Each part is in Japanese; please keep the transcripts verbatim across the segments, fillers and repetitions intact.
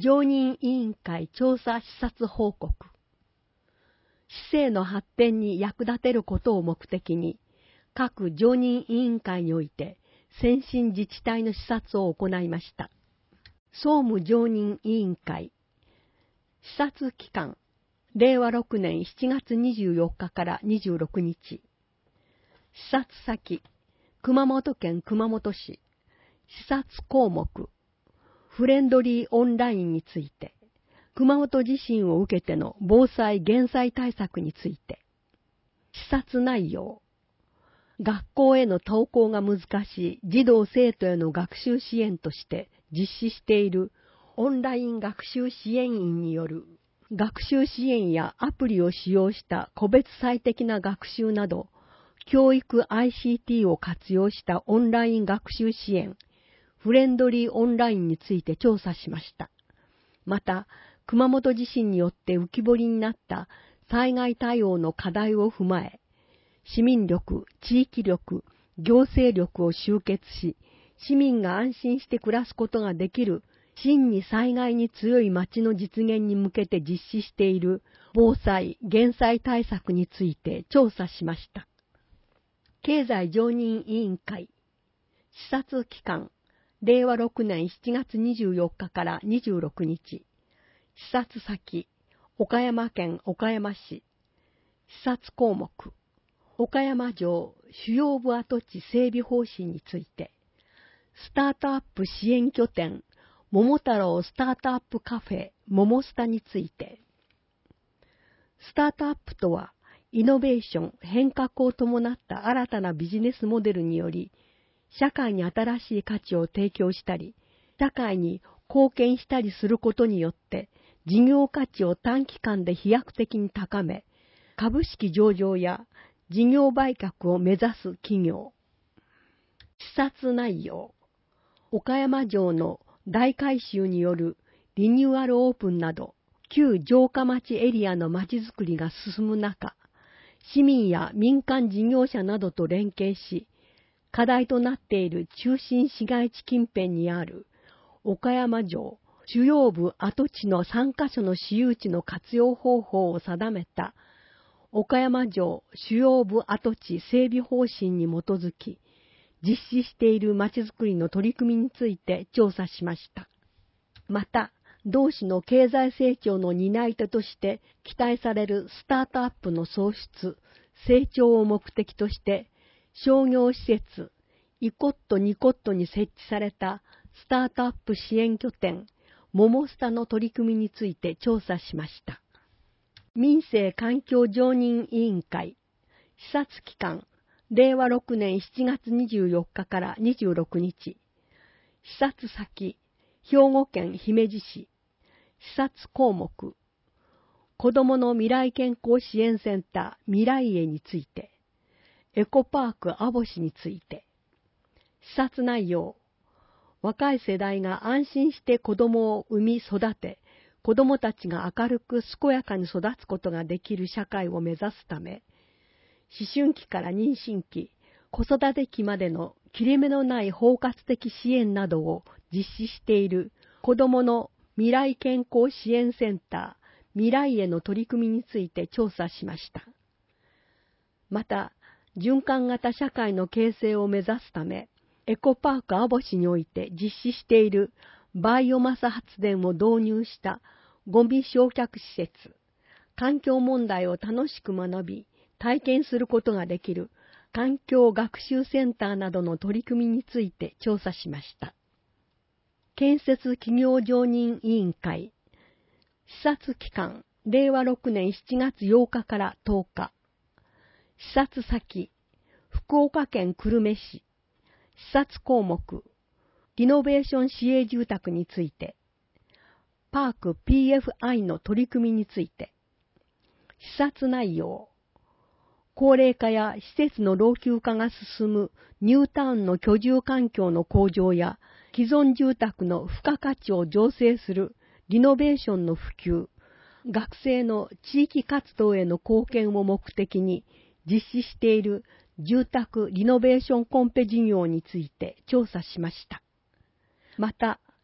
常任委員会調査視察報告。市政の発展に役立てることを目的に、各常任委員会において先進自治体の視察を行いました。総務常任委員会。視察期間、れいわろくねんしちがつにじゅうよっかからにじゅうろくにち。視察先、熊本県熊本市。視察項目、フレンドリーオンラインについて、熊本地震を受けての防災減災対策について。視察内容、学校への登校が難しい児童生徒への学習支援として実施しているオンライン学習支援員による学習支援やアプリを使用した個別最適な学習など、教育 アイシーティー を活用したオンライン学習支援、フレンドリーオンラインについて調査しました。また、熊本地震によって浮き彫りになった災害対応の課題を踏まえ、市民力、地域力、行政力を集結し、市民が安心して暮らすことができる真に災害に強い町の実現に向けて実施している防災・減災対策について調査しました。経済常任委員会。視察期間、れいわろくねんしちがつにじゅうよっかからにじゅうろくにち。視察先、岡山県岡山市。視察項目、岡山城主要部跡地整備方針について。スタートアップ支援拠点、桃太郎スタートアップカフェ、桃スタについて。スタートアップとは、イノベーション、変革を伴った新たなビジネスモデルにより、社会に新しい価値を提供したり、社会に貢献したりすることによって、事業価値を短期間で飛躍的に高め、株式上場や事業売却を目指す企業。視察内容。岡山城の大改修によるリニューアルオープンなど、旧城下町エリアの町づくりが進む中、市民や民間事業者などと連携し、課題となっている中心市街地近辺にある岡山城主要部跡地のさんかしょの私有地の活用方法を定めた岡山城主要部跡地整備方針に基づき、実施しているまちづくりの取り組みについて調査しました。また、同市の経済成長の担い手として期待されるスタートアップの創出、成長を目的として、商業施設、イコットニコットに設置されたスタートアップ支援拠点、モモスタの取り組みについて調査しました。民政環境常任委員会、視察期間、れいわろくねんしちがつにじゅうよっかからにじゅうろくにち。視察先、兵庫県姫路市。視察項目、子どもの未来健康支援センター未来へについて。エコパーク網干について。視察内容、若い世代が安心して子どもを産み育て、子どもたちが明るく健やかに育つことができる社会を目指すため、思春期から妊娠期、子育て期までの切れ目のない包括的支援などを実施している子どもの未来健康支援センター未来への取り組みについて調査しました。また、循環型社会の形成を目指すため、エコパーク網干において実施しているバイオマス発電を導入したゴミ焼却施設、環境問題を楽しく学び、体験することができる環境学習センターなどの取り組みについて調査しました。建設企業常任委員会、視察期間、れいわろくねんしちがつようかからとおか。視察先、福岡県久留米市。視察項目、リノベーション市営住宅について。パーク ピーエフアイ の取り組みについて。視察内容、高齢化や施設の老朽化が進むニュータウンの居住環境の向上や既存住宅の付加価値を醸成するリノベーションの普及、学生の地域活動への貢献を目的に実施している住宅リノベーションコンペ事業について調査しました。また、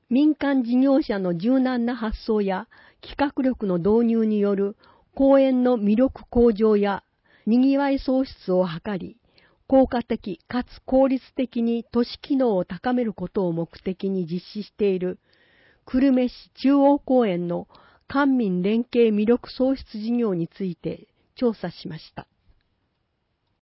民間事業者の柔軟な発想や企画力の導入による公園の魅力向上や賑わい創出を図り、効果的かつ効率的に都市機能を高めることを目的に実施している久留米市中央公園の官民連携魅力創出事業について調査しました。